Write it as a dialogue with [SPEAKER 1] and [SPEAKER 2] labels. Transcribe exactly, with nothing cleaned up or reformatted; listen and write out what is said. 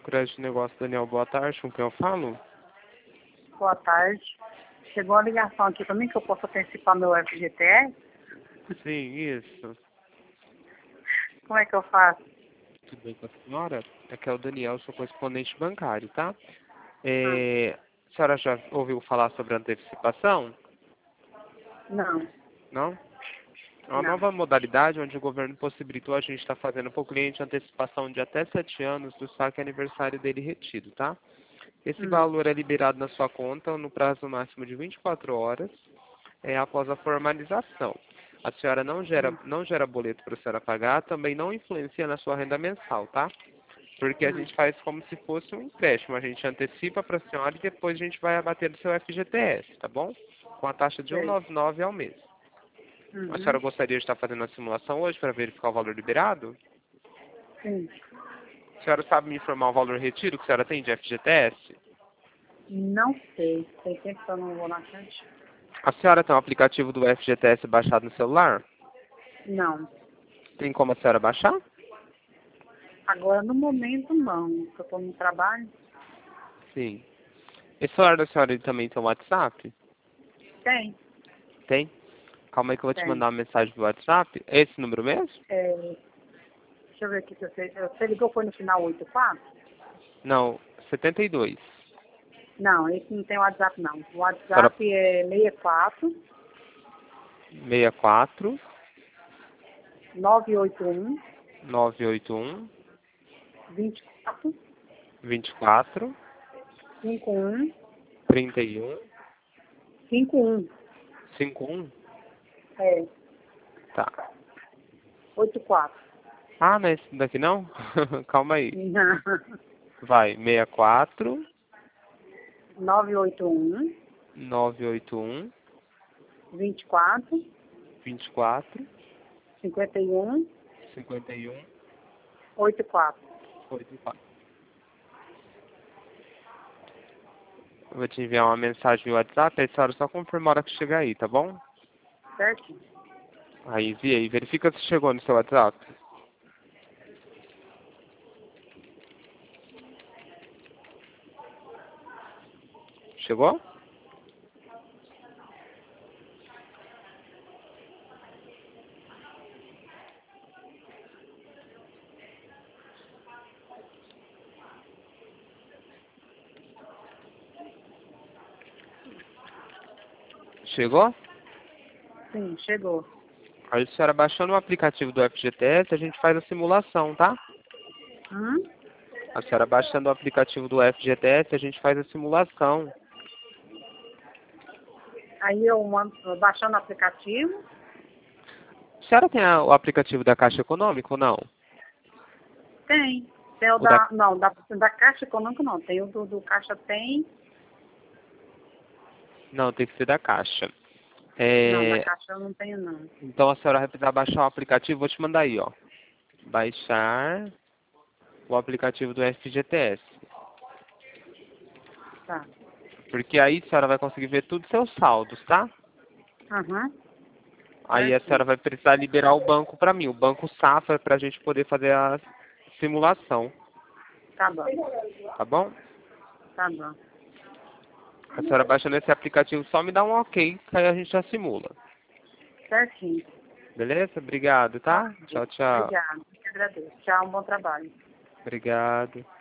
[SPEAKER 1] Crédito de Negócio, Daniel, boa tarde, com quem eu falo?
[SPEAKER 2] Boa tarde. Chegou a ligação aqui para mim que eu posso antecipar meu F G T S?
[SPEAKER 1] Sim, isso.
[SPEAKER 2] Como é que eu faço?
[SPEAKER 1] Tudo bem com a senhora? Aqui é o Daniel, sou correspondente bancário, tá?
[SPEAKER 2] Ah,
[SPEAKER 1] É, a senhora já ouviu falar sobre antecipação?
[SPEAKER 2] não,
[SPEAKER 1] Não? É uma
[SPEAKER 2] não.
[SPEAKER 1] nova modalidade onde o governo possibilitou a gente estar fazendo para o cliente antecipação de até sete anos do saque aniversário dele retido, tá? Esse
[SPEAKER 2] Hum,
[SPEAKER 1] valor é liberado na sua conta no prazo máximo de vinte e quatro horas, é, após a formalização. A senhora não gera,
[SPEAKER 2] hum,
[SPEAKER 1] não gera boleto para a senhora pagar, também não influencia na sua renda mensal, tá? Porque a
[SPEAKER 2] hum.
[SPEAKER 1] gente faz como se fosse um empréstimo. A gente antecipa para a senhora e depois a gente vai abater do seu F G T S, tá bom? Com a taxa de
[SPEAKER 2] Sei.
[SPEAKER 1] cento e noventa e nove ao mês. A senhora
[SPEAKER 2] Uhum.
[SPEAKER 1] gostaria de estar fazendo a simulação hoje para verificar o valor liberado?
[SPEAKER 2] Sim.
[SPEAKER 1] A senhora sabe me informar o valor retido que a senhora tem de F G T S?
[SPEAKER 2] Não sei. Tem tempo que eu não vou na caixa?
[SPEAKER 1] A senhora tem o aplicativo do F G T S baixado no celular?
[SPEAKER 2] Não.
[SPEAKER 1] Tem como a senhora baixar?
[SPEAKER 2] Agora, no momento, não. Porque eu estou no trabalho.
[SPEAKER 1] Sim. Esse celular da senhora ele também tem um WhatsApp?
[SPEAKER 2] Tem.
[SPEAKER 1] Tem? Calma aí que eu vou te
[SPEAKER 2] Tem.
[SPEAKER 1] mandar uma mensagem do WhatsApp. É esse número mesmo?
[SPEAKER 2] É, deixa eu ver aqui se você... Você ligou foi no final oito quatro?
[SPEAKER 1] Não, setenta e dois.
[SPEAKER 2] Não, esse não tem WhatsApp, não. O
[SPEAKER 1] A senhora
[SPEAKER 2] WhatsApp é sessenta e quatro,
[SPEAKER 1] sessenta e quatro,
[SPEAKER 2] nove oito um,
[SPEAKER 1] nove oito um,
[SPEAKER 2] vinte e quatro,
[SPEAKER 1] vinte e quatro,
[SPEAKER 2] cinquenta e um,
[SPEAKER 1] trinta e um,
[SPEAKER 2] cinquenta e um.
[SPEAKER 1] cinquenta e um.
[SPEAKER 2] É,
[SPEAKER 1] Tá.
[SPEAKER 2] oitenta e quatro.
[SPEAKER 1] Ah, não é esse daqui não? Calma aí.
[SPEAKER 2] Não.
[SPEAKER 1] Vai, sessenta e quatro,
[SPEAKER 2] nove oito um,
[SPEAKER 1] nove oito um,
[SPEAKER 2] vinte e quatro,
[SPEAKER 1] vinte e quatro,
[SPEAKER 2] cinquenta e um,
[SPEAKER 1] cinquenta e um,
[SPEAKER 2] oitenta e quatro.
[SPEAKER 1] oitenta e quatro. Eu vou te enviar uma mensagem no WhatsApp, aí a senhora só confirma a hora que chegar aí, tá bom?
[SPEAKER 2] Certo?
[SPEAKER 1] Aí enviei. Verifica se chegou no seu WhatsApp. Chegou? Chegou?
[SPEAKER 2] Sim, chegou.
[SPEAKER 1] Aí a senhora baixando o aplicativo do F G T S, a gente faz a simulação, tá?
[SPEAKER 2] Hum?
[SPEAKER 1] A senhora baixando o aplicativo do F G T S, a gente faz a simulação.
[SPEAKER 2] Aí eu mando, baixando o aplicativo.
[SPEAKER 1] A senhora tem a- o aplicativo da Caixa Econômica ou não?
[SPEAKER 2] Tem. Tem o
[SPEAKER 1] O da...
[SPEAKER 2] da. Não, da, da Caixa Econômica não. Tem o do, do Caixa Tem.
[SPEAKER 1] Não, tem que ser da Caixa.
[SPEAKER 2] Não, da
[SPEAKER 1] É...
[SPEAKER 2] Caixa eu não tenho não.
[SPEAKER 1] Então a senhora vai precisar baixar o aplicativo, vou te mandar aí, ó. Baixar o aplicativo do F G T S.
[SPEAKER 2] Tá.
[SPEAKER 1] Porque aí a senhora vai conseguir ver todos os seus saldos, tá?
[SPEAKER 2] Aham.
[SPEAKER 1] Aí a senhora
[SPEAKER 2] Certinho.
[SPEAKER 1] vai precisar liberar o banco para mim, o banco Safra, para a gente poder fazer a simulação,
[SPEAKER 2] Tá bom.
[SPEAKER 1] tá bom?
[SPEAKER 2] Tá bom.
[SPEAKER 1] A senhora baixando esse aplicativo, só me dá um ok, que aí a gente já simula.
[SPEAKER 2] Certinho.
[SPEAKER 1] Beleza? Obrigado, tá? Tchau, tchau.
[SPEAKER 2] Obrigada. Eu que agradeço. Tchau, um bom trabalho.
[SPEAKER 1] Obrigado.